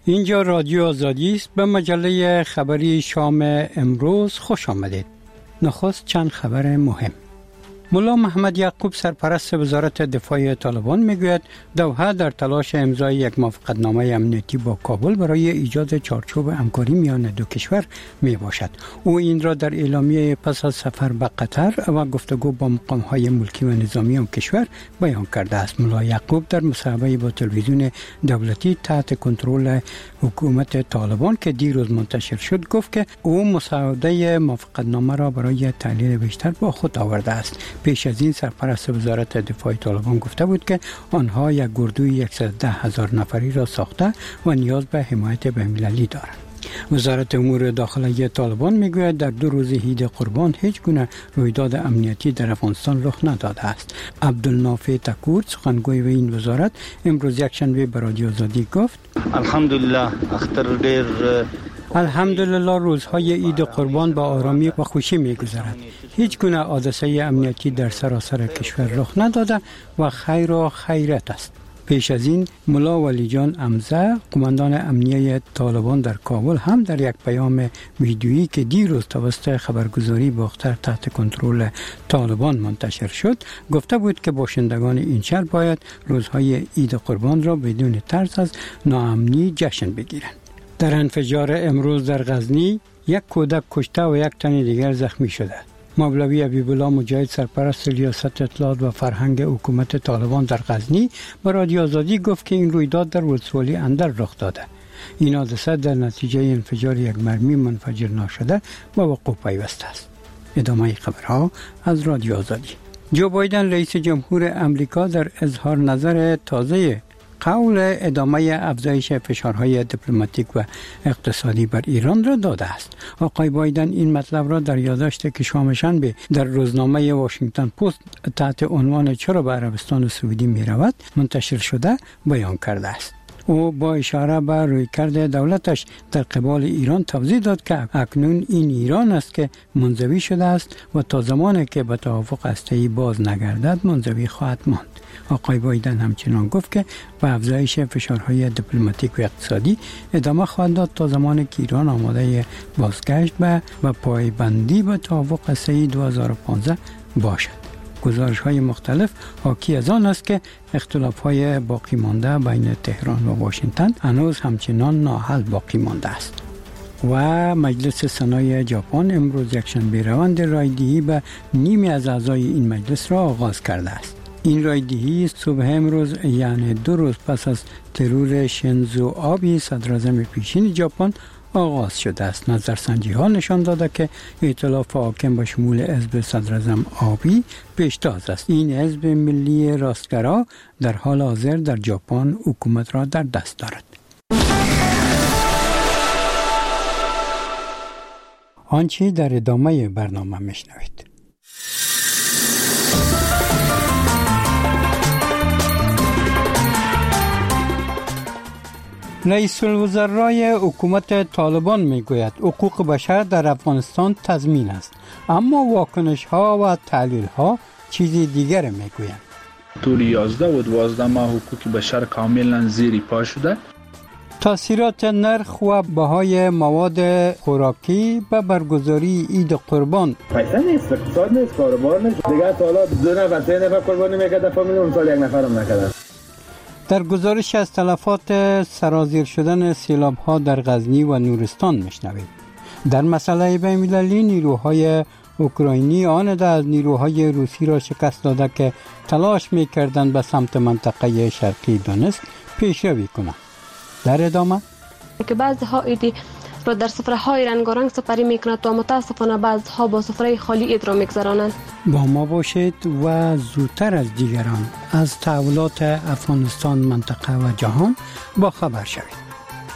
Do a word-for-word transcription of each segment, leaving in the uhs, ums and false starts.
اینجا رادیو آزادی است. به مجله خبری شام امروز خوش آمدید. نخست چند خبر مهم. ملا محمد یعقوب سرپرست وزارت دفاع طالبان میگوید دوحه در تلاش امضای یک موافقتنامه امنیتی با کابل برای ایجاد چارچوب همکاری میان دو کشور می باشد. او این را در اعلامیه پس از سفر به قطر و گفتگو با مقام‌های ملکی و نظامی آن کشور بیان کرده است. ملا یعقوب در مصاحبه با تلویزیون دولتی تحت کنترل حکومت طالبان که دیروز منتشر شد گفت که او مسوده موافقتنامه را برای تحلیل بیشتر با خود آورده است. پیش از این سرپرست وزارت دفاع طالبان گفته بود که آنها یک گردوی صد و ده هزار نفری را ساخته و نیاز به حمایت بین‌المللی دارند. وزارت امور داخلی طالبان میگوید در دو روز عید قربان هیچ گونه رویداد امنیتی در افغانستان رخ نداده است. عبدالنافع تکور سخنگوی این وزارت امروز یکشنبه به رادیو آزادی گفت الحمدلله اختر دیر الحمدلله روزهای عید قربان با آرامی و خوشی می‌گذرد. هیچ گونه حادثه امنیتی در سراسر کشور رخ نداده و خیر و خیرت است. پیش از این ملا ولی جان امزه قماندان امنیه طالبان در کابل هم در یک پیام ویدیویی که دیروز توسط خبرگزاری باختر تحت کنترل طالبان منتشر شد گفته بود که باشندگان این شهر باید روزهای عید قربان را بدون ترس از ناامنی جشن بگیرند. در انفجار امروز در غزنی یک کودک کشته و یک تن دیگر زخمی شده. مولوی حبیبالله مجاهد سرپرست ریاست اطلاعات و فرهنگ حکومت طالبان در غزنی به رادیو آزادی گفت که این رویداد در ولسوالی اندر رخ داده. این حادثه در نتیجه انفجار یک مرمی منفجر ناشده به وقوع پیوسته است. ادامه خبرها از رادیو آزادی. جو بایدن رئیس جمهور امریکا در اظهار نظر تازه قول ادامه افزایش فشارهای دیپلماتیک و اقتصادی بر ایران را داده است. آقای بایدن این مطلب را در یادداشتی که شامشنبه در روزنامه واشنگتن پست تحت عنوان چرا به عربستان سعودی می رود منتشر شده بیان کرده است. او با اشاره به رویکرد دولتش در قبال ایران توضیح داد که اکنون این ایران است که منزوی شده است و تا زمانی که به توافق هسته‌ای باز نگردد منزوی خواهد ماند. آقای بایدن همچنان گفت که به افزایش فشارهای دیپلماتیک و اقتصادی ادامه خواهد داد تا زمانی که ایران آماده بازگشت به و پایبندی به توافق هسته‌ای دو هزار و پانزده باشد. گزارش‌های مختلف حاکی از آن است که اختلاف‌های باقی مانده بین تهران و واشنگتن هنوز همچنان ناحل باقی مانده است. و مجلس سنای ژاپن امروز یکشنبه روند رایدهی به نیمی از اعضای این مجلس را آغاز کرده است. این رایدهی صبح امروز یعنی دو روز پس از ترور شینزو آبی صدراعظم پیشین ژاپن آغاز شده است. نظرسنجی ها نشان داده که ائتلاف حاکم به شمول حزب صدراعظم آبی پیشتاز است. این حزب ملی راستگرا در حال حاضر در ژاپن حکومت را در دست دارد. آنچه در ادامه برنامه میشنوید. رئیس الوزرای حکومت طالبان میگوید حقوق بشر در افغانستان تضمین است، اما واکنش ها و تحلیل ها چیزی دیگر میگویند. طول یازده و دوازده ماه حقوق بشر کاملا زیر پا شده. تاثیرات نرخ و بهای مواد خوراکی به برگزاری عید قربان. پیسه نیست، اقتصاد نیست، کاروبار نیست. دیگه تا حالا دو نفر سه نفر قربانی میکرده فامیل، اون سال یک نفر هم نکرده. در گزارش از تلفات سرازیر شدن سیلاب‌ها در غزنی و نورستان میشنوید. در مسئله بین‌المللی نیروهای اوکراینی آنده از نیروهای روسی را شکست داده که تلاش میکردند به سمت منطقه شرقی دونتسک پیشروی کنند. در ادامه که بعضی‌ها ایدی را در سفره‌های رنگارنگ سپری میکنند و متاسفانه بعضی‌ها با سفره خالی اید را میگذرانند. با ما باشید و زودتر از دیگران از تحولات افغانستان، منطقه و جهان با خبر شوید.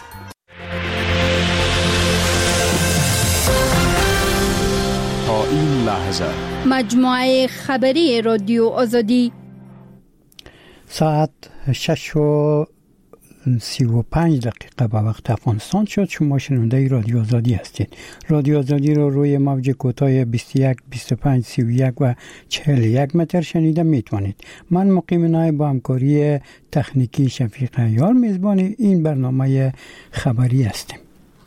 تا این لحظه مجموعه خبری رادیو آزادی ساعت شش و سی و پنج دقیقه به وقت افغانستان شد. شما شنونده رادیو آزادی هستید. رادیو آزادی رو روی موج کوتاه بیست و یک، بیست و پنج، سی و یک و چهل و یک متر شنیده میتوانید. من مقیم نایب با همکاری تکنیکی شفیق عیار میزبان این برنامه خبری هستیم.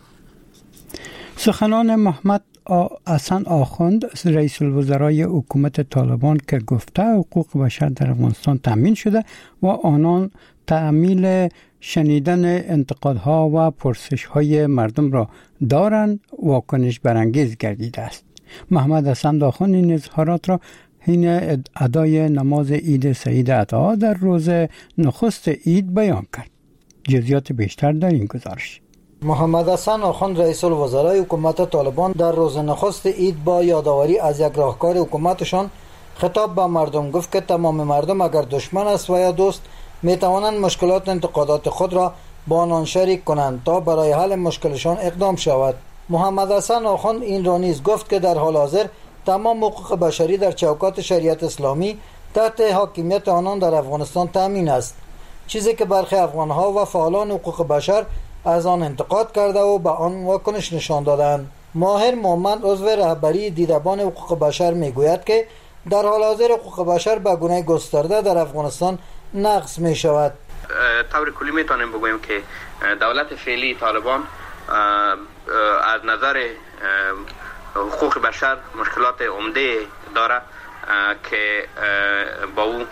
سخنان محمد حسن آخوند رئیس الوزرای حکومت طالبان که گفته حقوق بشر در افغانستان تامین شده و آنان تعمیل شنیدن انتقادها و پرسش‌های مردم را دارند واکنش برانگیز گردیده است. محمد حسن آخوند این اظهارات را حین ادای نماز عید سعید عطا در روز نخست عید بیان کرد. جزئیات بیشتر در این گزارش. محمد حسن آخوند رئیس الوزرای حکومت طالبان در روز نخست عید با یادآوری از یک راهکار حکومتشان خطاب به مردم گفت که تمام مردم اگر دشمن است و یا دوست می توانند مشکلات انتقادات خود را با آنان شریک کنند تا برای حل مشکلشان اقدام شود. محمد حسن آخوند این را نیز گفت که در حال حاضر تمام حقوق بشری در چوکات شریعت اسلامی تحت حاکمیت آنان در افغانستان تامین است، چیزی که برخی افغانها و فعالان حقوق بشر از آن انتقاد کرده و به آن واکنش نشان دادند. ماهر محمد عضو رهبری دیدبان حقوق بشر میگوید که در حال حاضر حقوق بشر به گونه گسترده در افغانستان نقض می شود. طور کلی میتونیم بگوییم که دولت فعلی طالبان از نظر حقوق بشر مشکلات عمده داره که با او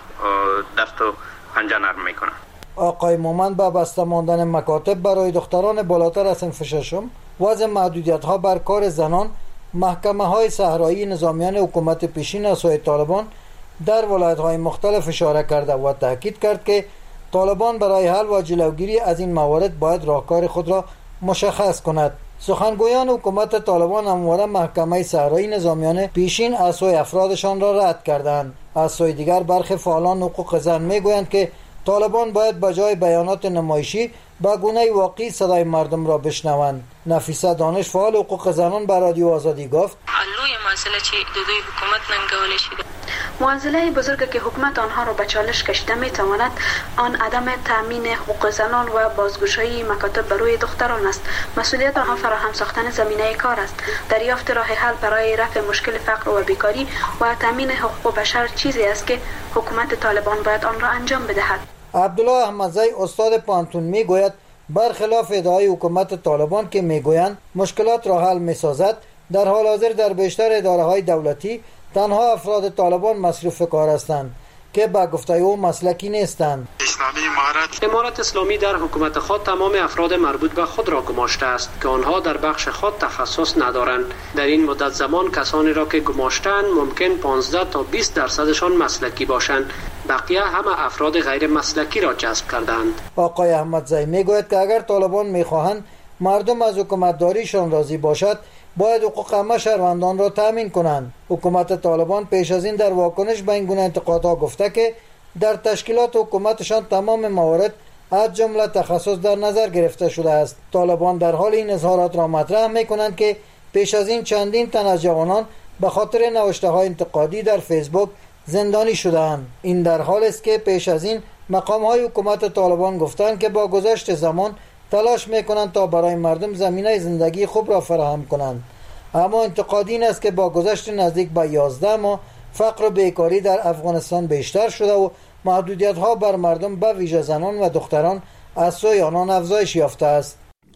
دست و پنجه نرم میکنه. آقای مومند با بسته ماندن مکاتب برای دختران بالاتر از صنف ششم، وضع محدودیت ها بر کار زنان، محکمه های صحرایی نظامیان حکومت پیشین از سوی طالبان در ولایت های مختلف اشاره کرده و تاکید کرد که طالبان برای حل و جلوگیری از این موارد باید راهکار خود را مشخص کند. سخنگویان حکومت طالبان همواره محکمه صحرایی نظامیان پیشین از سوی افرادشان را رد کردند. از سوی دیگر برخی فعالان حقوق زن میگویند که طالبان باید به جای بیانات نمایشی به گونه واقعی صدای مردم را بشنوند. نفیسه دانش فعال حقوق زنان به رادیو آزادی گفت لوی مسئله چی دوی حکومت ننگولی شده معضله بزرگی که حکومت آنها را به چالش کشیده میتواند آن عدم تامین حقوق زنان و بازگشایی مکاتب برای دختران است. مسئولیت آنها فراهم ساختن زمینه کار است. دریافت راه حل برای رفع مشکل فقر و بیکاری و تامین حقوق بشر چیزی است که حکومت طالبان باید آن را انجام بدهد. عبدالله احمدزی استاد پانتون میگوید برخلاف ادعای حکومت طالبان که میگویند مشکلات را حل میسازد، در حال حاضر در بیشتر اداره های دولتی تنها افراد طالبان مصروف کار هستند که به گفته او مسلکی نیستند. اسلامی امارت امارت اسلامی در حکومت خود تمام افراد مربوط به خود را گماشته است که آنها در بخش خود تخصص ندارند. در این مدت زمان کسانی را که گماشتند ممکن پانزده تا بیست درصدشان مسلکی باشند، بقیه همه افراد غیر مسلکی را جذب کردند. آقای احمدزی میگوید که اگر طالبان میخواهند مردم از حکومتداریشان راضی باشد باید حقوق همه شهروندان را تامین کنند. حکومت طالبان پیش از این در واکنش به این گونه انتقادها گفته که در تشکیلات حکومتشان تمام موارد از جمله تخصص در نظر گرفته شده است. طالبان در حال این اظهارات را مطرح میکنند که پیش از این چندین تن از جوانان به خاطر نوشته های انتقادی در فیسبوک زندانی شدند. این در حال است که پیش از این مقام های حکومت طالبان گفتند که با گذشت زمان تلاش میکنند تا برای مردم زمینه زندگی خوب را فراهم کنند، اما انتقاد این است که با گذشت نزدیک به یازده ماه فقر و بیکاری در افغانستان بیشتر شده و محدودیت ها بر مردم به ویژه زنان و دختران از سوی آنان افزایش یافته است.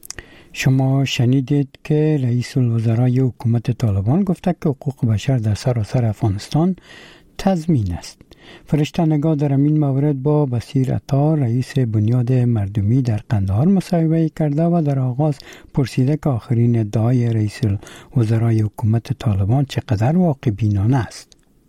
شما شنیدید که رئیس الوزرای حکومت طالبان گفته که حقوق بشر در سراسر افغانستان تضمین است. فرشته نگاه در این مورد با بصیر عطا رئیس بنیاد مردمی در قندهار مصاحبه کرده و در آغاز پرسیده که آخرین ادعای رئیس الوزرای حکومت طالبان چقدر واقع بینانه است.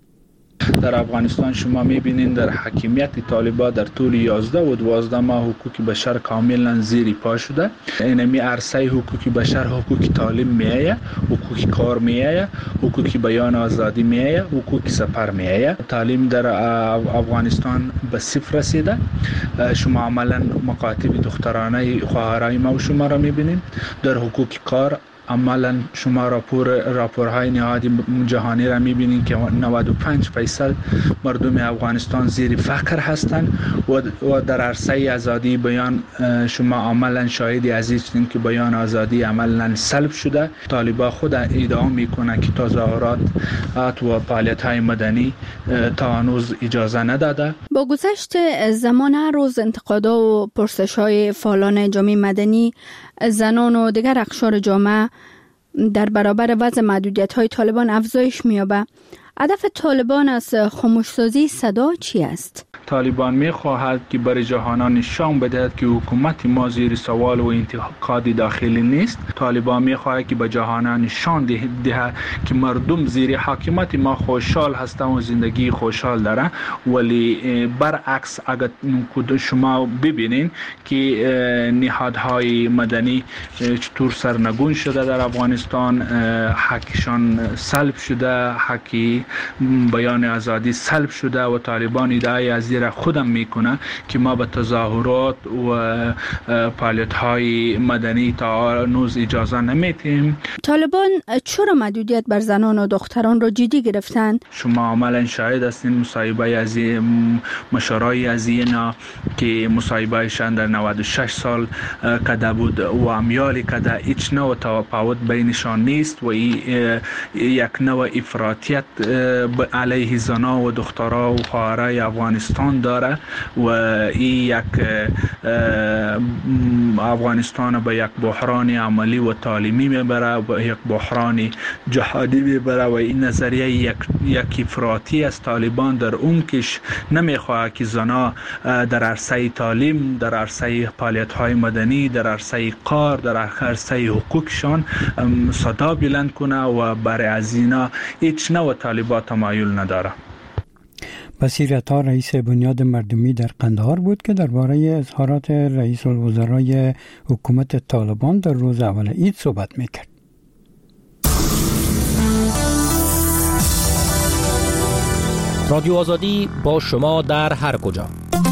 در افغانستان شما میبینین در حاکمیت طالبان در طول یازده و دوازده ماه حقوق بشر کاملا زیر پا شده. اینمی عرصه حقوق بشر حقوق تعلیم میایه، حقوق کار میایه، حقوق بیان آزادی میایه، حقوق سفر میایه. تعلیم در افغانستان به صفر رسیده. شما عملا مکاتب دخترانه خواهرای ما و شما را میبینین. در حقوق کار عملا شما راپور راپورهای نهادی جهانی را میبینید که نود و پنج درصد مردم افغانستان زیر فقر هستند و در عرصه آزادی بیان شما عملا شاهدی عزیزین که بیان آزادی عملا سلب شده. طالبان خود ادعا میکنه که تظاهرات و فعالیت‌های مدنی تا هنوز اجازه نداده. با گذشت زمان هر روز انتقادها و پرسش‌های فعالان جامعه مدنی، زنان و دیگر اقشار جامعه در برابر وضع محدودیت‌های طالبان افزایش می‌یابد. هدف طالبان از خاموش‌سازی صدا چی است؟ طالبان می‌خواهد که برای جهان نشان بدهد که حکومت ما زیر سوال و انتقاد داخلی نیست. طالبان می‌خواهد که به جهان نشان دهد که مردم زیر حاکمیت ما خوشحال هستند و زندگی خوشحال دارند. ولی برعکس اگر شما ببینید که نهادهای مدنی چطور سرنگون شده در افغانستان، حقشان سلب شده، حق بیان آزادی سلب شده و طالبان ادعای از زیر خودم میکنه که ما به تظاهرات و فعالیت‌های مدنی تا هنوز اجازه نمیدیم. طالبان چرا محدودیت بر زنان و دختران را جدی گرفتند؟ شما عملا شاهد هستین مصاحبه از مشارای از اینا که مصاحبهشان در نود و شش سال کده بود و امیالی کده هیچ نوع تفاوت بینشان نیست و یک نوع افراطیت علیه زنان و دخترها و خواهرای افغانستان داره و این یک افغانستان به یک بحران عملی و تعلیمی میبره، به یک بحران جهادی میبره و این نظریه یک یک افراطی از طالبان در اون کش نمیخواه که زنا در عرصه تعلیم، در عرصه فعالیت‌های مدنی، در عرصه کار، در عرصه حقوقشان صدا بلند کنه و برای از اینا هیچ نوع طالبان تمایل نداره. بصیرت‌ها رئیس بنیاد مردمی در قندهار بود که درباره اظهارات رئیس الوزرای حکومت طالبان در روز اول عید صحبت میکرد. رادیو آزادی با شما در هر کجا.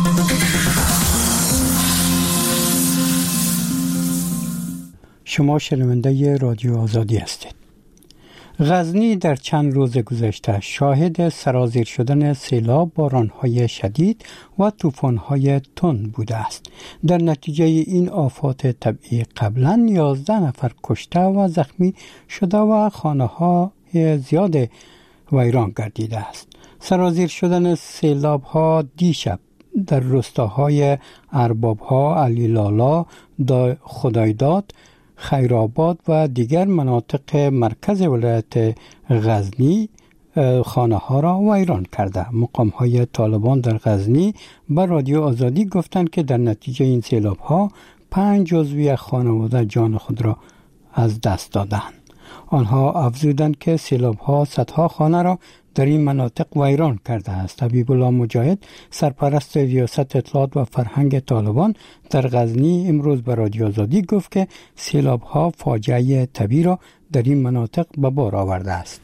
شما شنونده رادیو آزادی هستید. غزنی در چند روز گذشته شاهد سرازیر شدن سیلاب، باران‌های شدید و طوفان‌های تند بوده است. در نتیجه این آفات طبیعی قبلا یازده نفر کشته و زخمی شده و خانه‌های زیاد ویران گردیده است. سرازیر شدن سیلاب‌ها دیشب در روستاهای ارباب‌ها، علیلالا، خدایداد، خیرآباد و دیگر مناطق مرکز ولایت غزنی خانه ها را ویران کرده. مقام های طالبان در غزنی به رادیو آزادی گفتند که در نتیجه این سیلاب ها پنج جزوی خانواده جان خود را از دست دادند. آنها افزودند که سیلاب ها صدها خانه را در این مناطق ویران کرده است. حبیب الله مجاهد، سرپرست ریاست اطلاعات و فرهنگ طالبان در غزنی، امروز به رادیو آزادی گفت که سیلاب‌ها فاجعه طبیعی را در این مناطق به بار آورده است.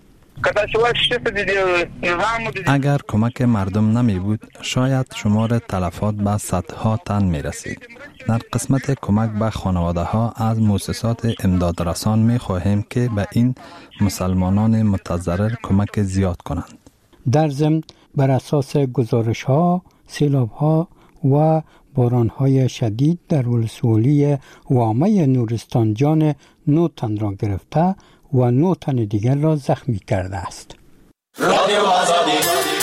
اگر کمک مردم نمی بود شاید شمار تلفات به صدها تن می رسید. در قسمت کمک به خانواده ها از مؤسسات امدادرسان می خواهیم که به این مسلمانان متضرر کمک زیاد کنند. در ضمن بر اساس گزارش ها، سیلاب ها و باران های شدید در ولسوالی وامه نورستان جان نو تن را گرفته و نه تن دیگر را زخمی کرده است. رادیو آزادی.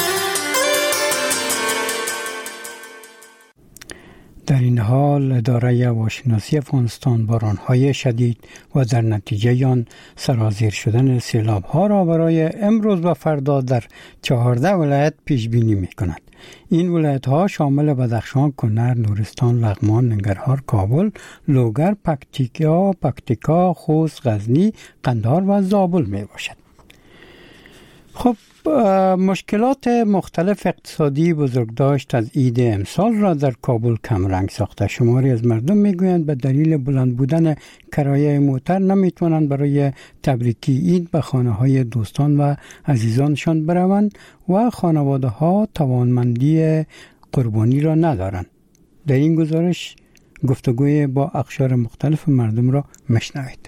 در این حال اداره هواشناسی افغانستان باران‌های شدید و در نتیجه آن سرازیر شدن سیلاب‌ها را برای امروز و فردا در چهارده ولایت پیش بینی می‌کند. این ولایت‌ها شامل بدخشان، کنر، نورستان، لغمان، ننگرهار، کابل، لوگر، پکتیکا، پکتیکا، خوست، غزنی، قندهار و زابل میباشد. خب مشکلات مختلف اقتصادی بزرگداشت از عید امسال را در کابل کم رنگ ساخته. شماری از مردم میگویند به دلیل بلند بودن کرایه موتر نمیتوانند برای تبریکی عید به خانه های دوستان و عزیزانشان بروند و خانواده ها توانمندی قربانی را ندارند. در این گزارش گفتگوی با اقشار مختلف مردم را مشنوید.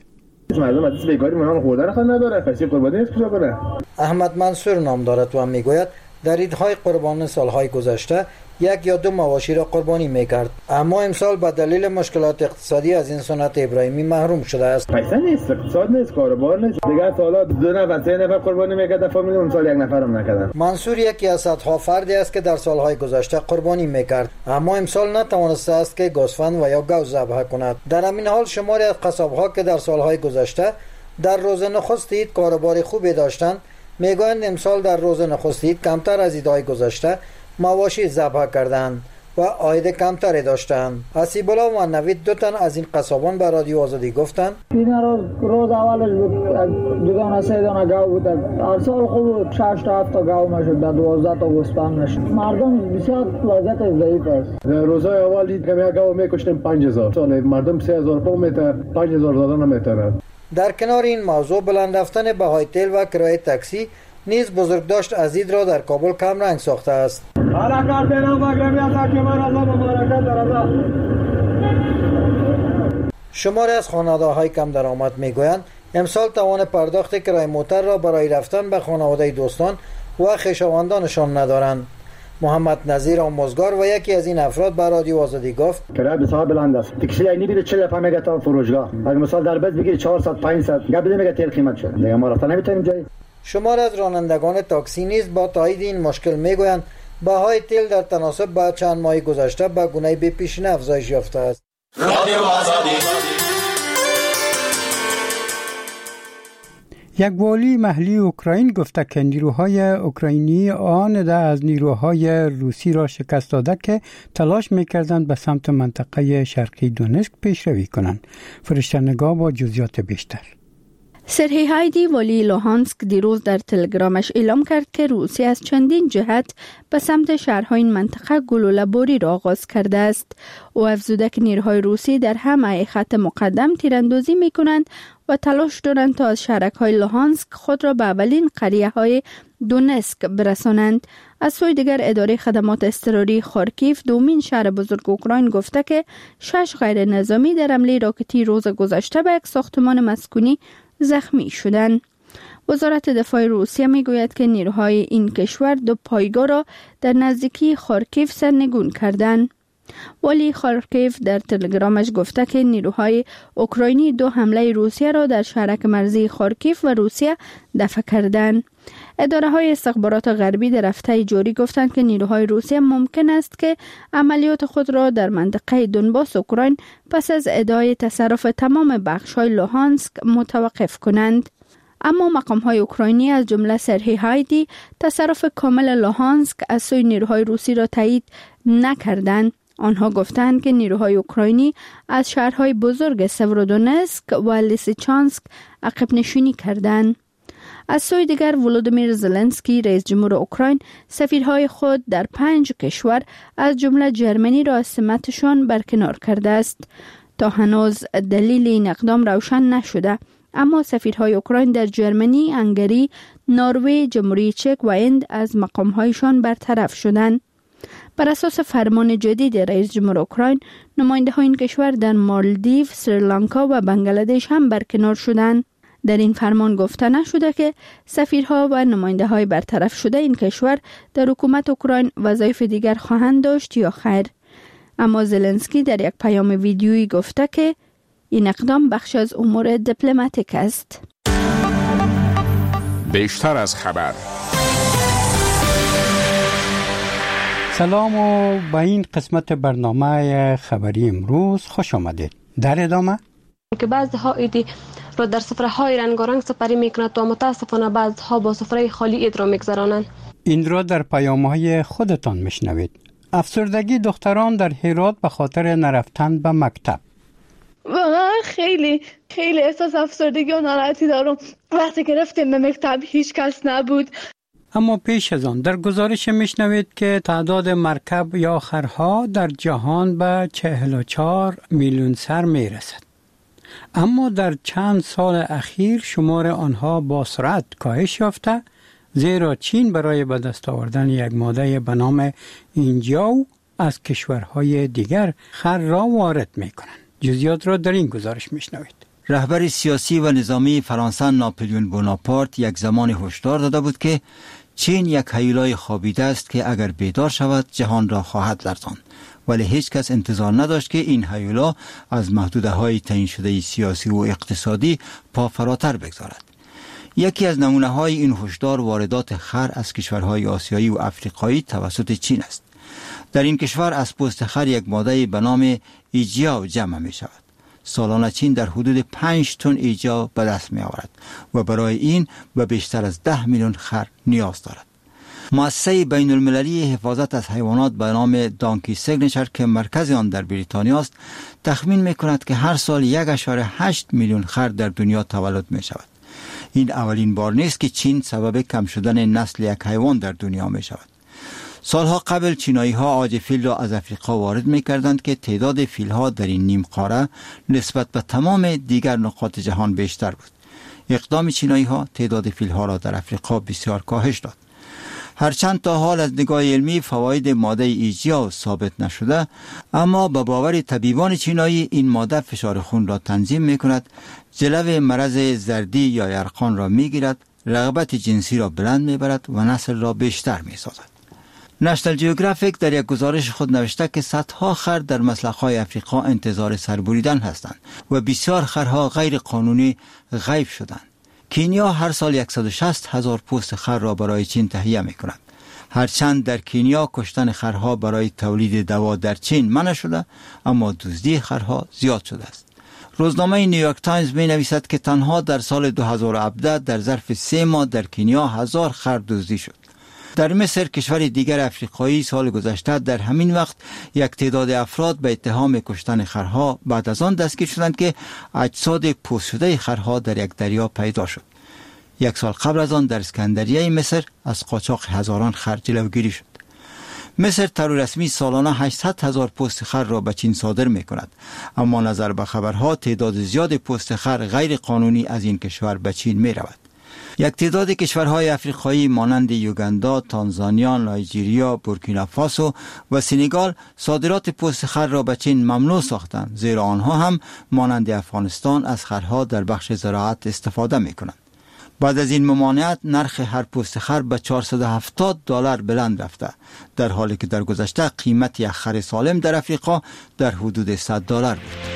مردم از بیکاری منان خوردن خود نداره، کسی قربانی نیست کجا کنه. احمد منصور نام دارد و میگوید در عیدهای قربانی سالهای گذشته یک یا دو مواشی را قربانی میکرد، اما امسال به دلیل مشکلات اقتصادی از این سنت ابراهیمی محروم شده است. پیسه نیست، اقتصاد نیست، کاروبار نیست. دیگه سالا دو نفر سه نفر قربانی میکرد فامیل، اون سال یک نفرم نکردن. منصور یکی از صدها فردی است که در سالهای گذشته قربانی میکرد، اما امسال نتوانسته است که گوسفند و یا گاو ذبح کند. در همین حال شماری از قصابها که در سالهای گذشته در روز نخست عید کاروبار خوبی داشتند، میگویند امسال در روز نخست عید کمتر از عیدهای گذشته مواشی ذبح کردند و عاید کمتری داشتند. حسیب الله و نوید دو تن از این قصابان به رادیو آزادی گفتند این روز روز اولش دو دانه سه دانه گاو بود، هر سال خوب شش تا هفت تا گاو میشد، در دوازده تا گوسفند میشد. مردم بسیار وضعیت ضعیف است. در روزهای اول یک گاو میکشتیم پنج هزار، سال مردم سه هزار پوند میته، پنج هزار دادن نمیتونن. در کنار این موضوع بلند رفتن بهای تیل و کرایه تاکسی نیز بزرگداشت از عید را در کابل کم رنگ ساخته است. شماری از خانواده‌های کم درآمد میگویند امسال توان پرداخت کرایه موتر را برای رفتن به خانواده دوستان و خویشاوندانشان ندارند. محمد نظیر آموزگار و یکی از این افراد به رادیو آزادی گفت کرایه بسیار بلند است. تاکسی اینی میره چهل دفعه میگه تا فروشگاه، اگه مثلا در بس بگیری چهارصد پانصد گبده میگه تیل قیمت شده، دیگه ما رفتن نمیتونیم جایی. شمار از رانندگان تاکسی نیز با تایید این مشکل میگویند بهای تیل در تناسب با چند ماه گذشته به گونه بی پیشینه افزایش یافته است. رادیو آزادی. یک والی محلی اوکراین گفته که نیروهای اوکراینی آمده از نیروهای روسی را شکست داده که تلاش میکردند به سمت منطقه شرقی دونسک پیشروی کنند. فرشته‌نگار با جزئیات بیشتر. سرهی هایدی والی لوهانسک دیروز در تلگرامش اعلام کرد که روسیه از چندین جهت به سمت شهرهای این منطقه گلوله‌باری را آغاز کرده است. او افزوده که نیروهای روسی در همه خط مقدم تیراندازی می‌کنند و تلاش دارند تا از شهرک‌های لوهانسک خود را به اولین قریه‌های دونسک برسانند. از سوی دیگر اداره خدمات اضطراری خارکیف دومین شهر بزرگ اوکراین گفته که شش غیر نظامی در حمله راکتی روز گذشته به یک ساختمان مسکونی زخمی شدند. وزارت دفاع روسیه میگوید که نیروهای این کشور دو پایگاه را در نزدیکی خارکیف سرنگون کردند. ولی خارکیف در تلگرامش گفته که نیروهای اوکراینی دو حمله روسیه را در شهرک مرزی خارکیف و روسیه دفع کردند. اداره های استخبارات غربی در هفته جاری گفتند که نیروهای روسیه ممکن است که عملیات خود را در منطقه دونباس اوکراین پس از ادعای تصرف تمام بخش‌های لوهانسک متوقف کنند. اما مقام‌های اوکراینی از جمله سرهی هایدی تصرف کامل لوهانسک از سوی نیروهای روسی را تایید نکردند. آنها گفتند که نیروهای اوکراینی از شهرهای بزرگ سورودونسک و لیسیچانسک عقب نشینی کردند. از سوی دیگر ولودیمیر زلنسکی رئیس جمهور اوکراین سفیرهای خود در پنج کشور از جمله جرمنی را از سمتشان برکنار کرده است. تا هنوز دلیل این اقدام روشن نشده، اما سفیرهای اوکراین در جرمنی، هنگری، نروژ، جمهوری چک و هند از مقامهایشان برطرف شدند. بر اساس فرمان جدید رئیس جمهور اوکراین، نماینده های این کشور در مالدیو، سریلانکا و بنگلادش هم برکنار شدند. در این فرمان گفته نشده که سفیرها و نماینده های برطرف شده این کشور در حکومت اوکراین وظایف دیگر خواهند داشت یا خیر. اما زلنسکی در یک پیام ویدیویی گفته که این اقدام بخش از امور دیپلماتیک است. بیشتر از خبر. سلام و به این قسمت برنامه خبری امروز خوش آمدید. در ادامه که بعضی ها ایدی را در سفره های رنگارنگ سپری میکنند و متاسفانه بعضی ها با سفره خالی اید را میگذرانند. این را در پیام های خودتان میشنوید. افسردگی دختران در هرات به خاطر نرفتن به مکتب. واقعا خیلی خیلی احساس افسردگی و ناراحتی دارم. وقتی که رفتیم به مکتب هیچ کس نبود. اما پیش از آن در گزارش میشنوید که تعداد مرکب یا خرها در جهان به چهل و چهار میلیون سر میرسد. اما در چند سال اخیر شمار آنها با سرعت کاهش یافته، زیرا چین برای به دست آوردن یک ماده به نام اینجاو از کشورهای دیگر خر را وارد میکنند. جزئیات را در این گزارش میشنوید. رهبر سیاسی و نظامی فرانسه ناپلیون بوناپارت یک زمان هشدار داده بود که چین یک هیولای خوابیده است که اگر بیدار شود جهان را خواهد لرزاند، ولی هیچ کس انتظار نداشت که این هیولا از محدوده های تعیین شده سیاسی و اقتصادی پا فراتر بگذارد. یکی از نمونه های این هشدار واردات خر از کشورهای آسیایی و افریقایی توسط چین است. در این کشور از پوست خر یک ماده به نام ایجیاو جمع می شود. سالانه چین در حدود پنج تن ایجیاو به دست می آورد و برای این به بیشتر از ده میلیون خر نیاز دارد. مؤسسه بین المللی حفاظت از حیوانات به نام دانکی سیگنچر که مرکز آن در بریتانیا است تخمین می کند که هر سال یک و هشت میلیون خر در دنیا تولد می شود. این اولین بار نیست که چین سبب کم شدن نسل یک حیوان در دنیا می شود. سالها قبل چینایی ها عاج فیل را از افریقا وارد می کردند که تعداد فیل ها در این نیم قاره نسبت به تمام دیگر نقاط جهان بیشتر بود. اقدام چینایی ها تعداد فیل ها را در افریقا بسیار کاهش داد. هرچند تا حال از نگاه علمی فواید ماده ایجیاو ثابت نشده، اما به باور طبیبان چینایی این ماده فشار خون را تنظیم می کند، جلو مرض زردی یا یرقان را می گیرد، رغبت جنسی را بلند می برد و نسل را بیشتر می سازد. نشنال جیوگرافیک در یک گزارش خود نوشته که صدها خر در مسلخ‌های افریقا انتظار سربریدن هستند و بسیار خرها غیر قانونی غیب شدند. کینیا هر سال صد و شصت هزار پوست خر را برای چین تهیه می کند. هرچند در کینیا کشتن خرها برای تولید دوا در چین منع شده، اما دزدی خرها زیاد شده است. روزنامه نیویورک تایمز می نویسد که تنها در سال دو هزار و هفده در ظرف سه ماه در کینیا هزار خر دزدی شد. در مصر کشور دیگر افریقایی سال گذشته در همین وقت یک تعداد افراد به اتهام کشتن خرها بعد از آن دستگیر شدند که اجساد پوست شده خرها در یک دریا پیدا شد. یک سال قبل از آن در اسکندریه مصر از قاچاق هزاران خر جلوگیری شد. مصر طور رسمی سالانه هشتصد هزار پوست خر را به چین صادر می کند، اما نظر به خبرها تعداد زیاد پوست خر غیر قانونی از این کشور به چین می رود. یک تعداد کشورهای افریقایی مانند یوگاندا، تانزانیا، نایجیریا، بورکینافاسو و سنگال صادرات پوست خر را به چین ممنوع ساختند، زیرا آنها هم مانند افغانستان از خرها در بخش زراعت استفاده می کنند. بعد از این ممانعت نرخ هر پوست خر به چهارصد و هفتاد دلار بلند رفته، در حالی که در گذشته قیمت یک خر سالم در افریقا در حدود صد دلار بود.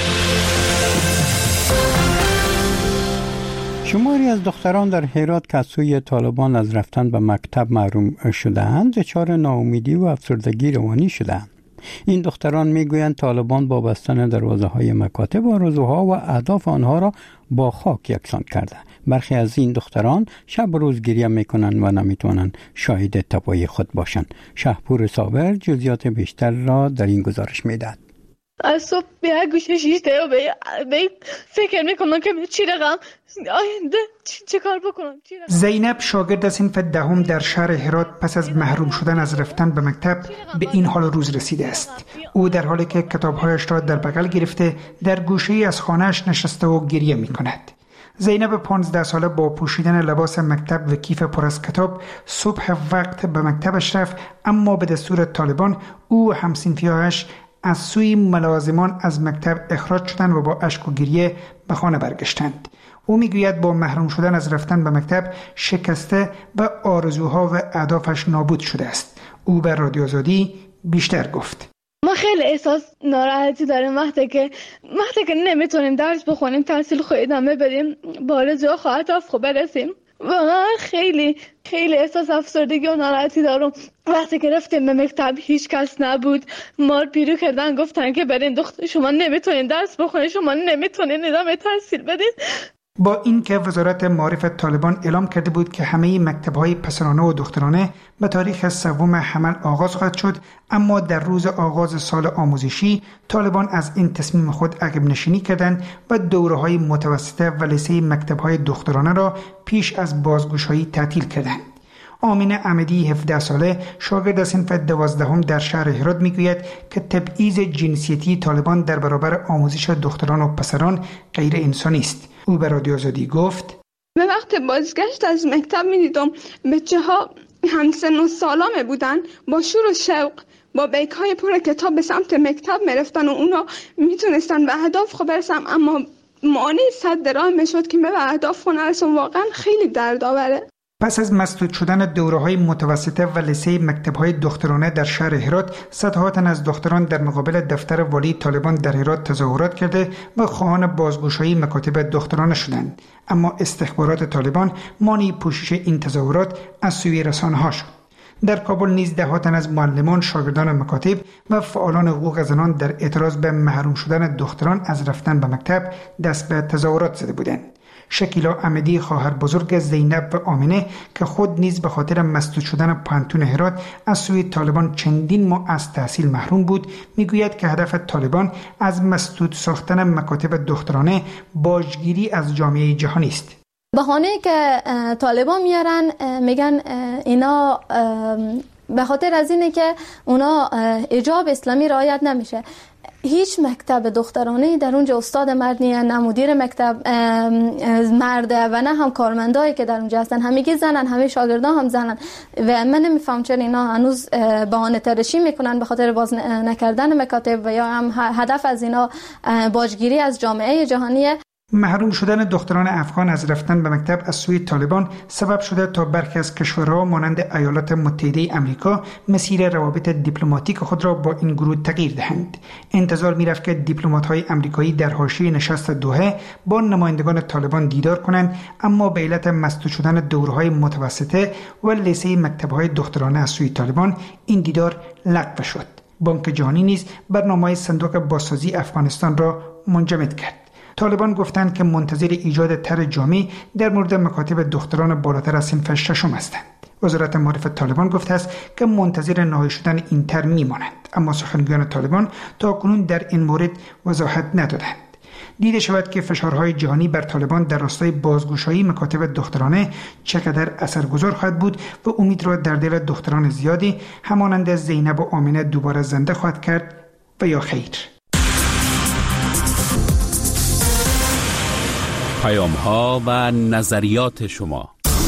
شماری از دختران در هرات که از سوی طالبان از رفتن به مکتب محروم شده‌اند دچار ناامیدی و افسردگی روانی شده‌اند. این دختران میگویند طالبان با بستن دروازه‌های مکاتب آرزوها و اهداف آنها را با خاک یکسان کرده. برخی از این دختران شب روز گریه میکنند و نمیتوانند شاهد تباهی خود باشند. شهپور صابر جزئیات بیشتر را در این گزارش میدهد. از صبح به یک گوشه شیشته و به فکر میکنم که چی رقم آینده چه کار بکنم. زینب شاگرد صنف دهم در شهر هرات پس از محروم شدن از رفتن به مکتب به این حال روز رسیده است. او در حالی که کتابهایش را در بغل گرفته در گوشه ای از خانه‌اش نشسته و گریه میکند. زینب پانزده ساله با پوشیدن لباس مکتب و کیف پر از کتاب صبح وقت به مکتبش رفت، اما به دستور طالبان او و همسنفی‌هایش از سوی ملازمان از مکتب اخراج شدند و با اشک و گریه به خانه برگشتند. او میگوید با محروم شدن از رفتن به مکتب شکسته و آرزوها و اهدافش نابود شده است. او به رادیو آزادی بیشتر گفت. ما خیلی احساس ناراحتی داریم وقتی که وقتی که نمیتونیم درس بخونیم، تحصیل خود ادامه بدیم، با آرزوها و اهداف خود برسیم. واقعا خیلی خیلی احساس افسردگی و ناراحتی دارم. وقتی که رفتیم به مکتب هیچ کس نبود، ما رو پیرو کردن، گفتن که برین دختر شما نمیتونین درس بخونین، شما نمیتونین ادامه تحصیل بدین. با اینکه وزارت معارف طالبان اعلام کرده بود که همه مکتب‌های پسرانه و دخترانه به تاریخ سوم حمل آغاز خواهد شد، اما در روز آغاز سال آموزشی طالبان از این تصمیم خود عقب نشینی کردند و دوره‌های متوسطه و لیسه مکتب‌های دخترانه را پیش از بازگشایی تعطیل کردند. آمینه احمدی هفده ساله شاگرد صنف دوازدهم در شهر هرات میگوید که تبعیض جنسیتی طالبان در برابر آموزش دختران و پسران غیر انسانی است. او به رادیو آزادی گفت: به وقت بازگشت از مکتب می‌دیدم بچه ها همسن و سالامه بودن، با شور و شوق با بیگ های پر کتاب به سمت مکتب میرفتن و اونا میتونستن به اهداف خود برسن، اما مانع صد راه میشد که من به اهداف نرسم. واقعا خیلی دردآوره. پس از مسدود شدن دوره‌های متوسطه و لیسه مکتب‌های دخترانه در شهر هرات، صدها تن از دختران در مقابل دفتر والی طالبان در هرات تظاهرات کرده و خواهان بازگشایی مکاتب دخترانه شدند. اما استخبارات طالبان مانع پوشش این تظاهرات از سوی رسانه‌ها شد. در کابل نیز ده ها تن از معلمان، شاگردان مکاتب و فعالان حقوق زنان در اعتراض به محروم شدن دختران از رفتن به مکتب دست به تظاهرات زده بودند. شکیلا احمدی، خواهر بزرگ زینب و آمنه که خود نیز به خاطر مسدود شدن پانتون هرات از سوی طالبان چندین ماه از تحصیل محروم بود، میگوید که هدف طالبان از مسدود ساختن مکاتب دخترانه باجگیری از جامعه جهانی است. بهانه که طالبان میارن میگن اینا به خاطر از اینه که اونا حجاب اسلامی رعایت نمیشه. هیچ مکتب دخترانه در اونجا استاد مرد نیست، نه مدیر مکتب مرده و نه هم کارمندایی که در اونجا هستن، همگی زنن، همه شاگردان هم زنن و من نمیفهم چرا اینا هنوز بهانه تراشی میکنن به خاطر باز نکردن مکاتب و یا هم هدف از اینا باجگیری از جامعه جهانیه. محروم شدن دختران افغان از رفتن به مکتب از سوی طالبان سبب شده تا برخی از کشورها مانند ایالات متحده آمریکا مسیر روابط دیپلماتیک خود را با این گروه تغییر دهند. انتظار می‌رفت که دیپلمات‌های آمریکایی در حاشیه نشست دوحه با نمایندگان طالبان دیدار کنند، اما به علت مسدود شدن دوره‌های متوسطه و لیسه مکتب‌های دخترانه از سوی طالبان این دیدار لغو شد. بانک جهانی نیز برنامه صندوق بازسازی افغانستان را منجمد کرد. طالبان گفتند که منتظر ایجاد طرح جامع در مورد مکاتب دختران بالاتر از صنف ششم هستند. وزارت معارف طالبان گفته است که منتظر نهایی شدن این طرح میمانند، اما سخنگویان طالبان تا کنون در این مورد وضاحت ندادند. دیده شود که فشارهای جهانی بر طالبان در راستای بازگشایی مکاتب دخترانه چقدر اثرگذار خواهد بود و امید را در دل دختران زیادی همانند زینب و آمنه دوباره زنده خواهد کرد و یا خیر. پیام ها و نظریات شما.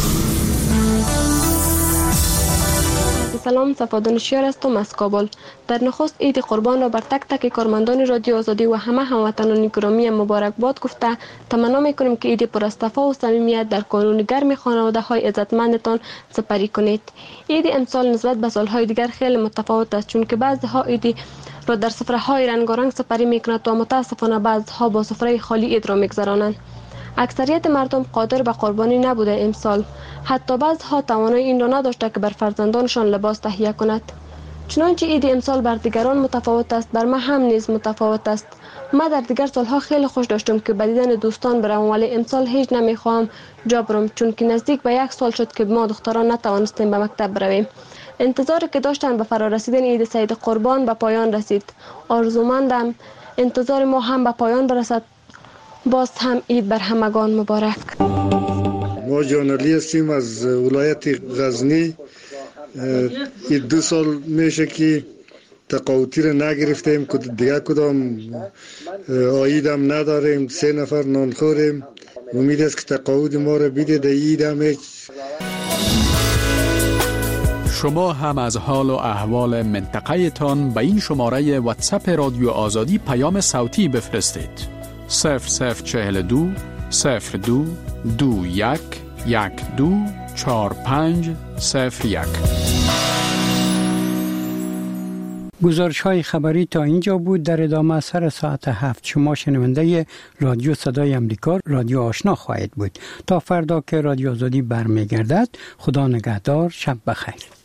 سلام، صفادانشیار هستم از کابل. در نخست عید قربان را بر تک تک کارمندان رادیو آزادی و همه هموطنان گرامی مبارکباد گفته تمنا میکنیم که عید پر از صفا و صمیمیت در کانون گرم خانواده های عزتمندتان سپری کنید. عید امسال نسبت به سالهای دیگر خیلی متفاوت است، چون که بعضی ها عید را در سفره های رنگارنگ سپری میکنند و متاسفانه بعضی ها با سفره خالی عید را میگذرانند. اکثریت مردم قادر به قربانی نبوده امسال، حتی بعضها توانایی این را نداشته که بر فرزندانشان لباس تهیه کند. چنانچه عید امسال بر دیگران متفاوت است، بر من هم نیز متفاوت است. ما در دیگر سالها خیلی خوش داشتم که به دیدن دوستان بروم، ولی امسال هیچ نمیخواهم جا برم، چون که نزدیک به یک سال شد که ما دختران نتوانستیم به مکتب برویم. انتظاری که داشتن به فرا رسیدن عید سید قربان به پایان رسید. آرزومندم انتظار ما هم به پایان برسد. باز هم عید بر همگان مبارک. ما جانلی هستیم از ولایت غزنی. این دو سال میشه که تقاوتی را نگرفتیم، دیگه کدام عید هم نداریم، سه نفر نان خوریم. امید است که تقاوت ما را بیده در عید هم. شما هم از حال و احوال منطقه تان به این شماره واتساپ رادیو آزادی پیام صوتی بفرستید. صفر صفر چهل دو صفر دو دو یک یک دو چار پنج صفر یک. گزارش های خبری تا اینجا بود. در ادامه سر ساعت هفت شما شنونده رادیو صدای امریکا، رادیو آشنا خواهید بود. تا فردا که رادیو آزادی برمیگردد، خدا نگهدار، شب بخیر.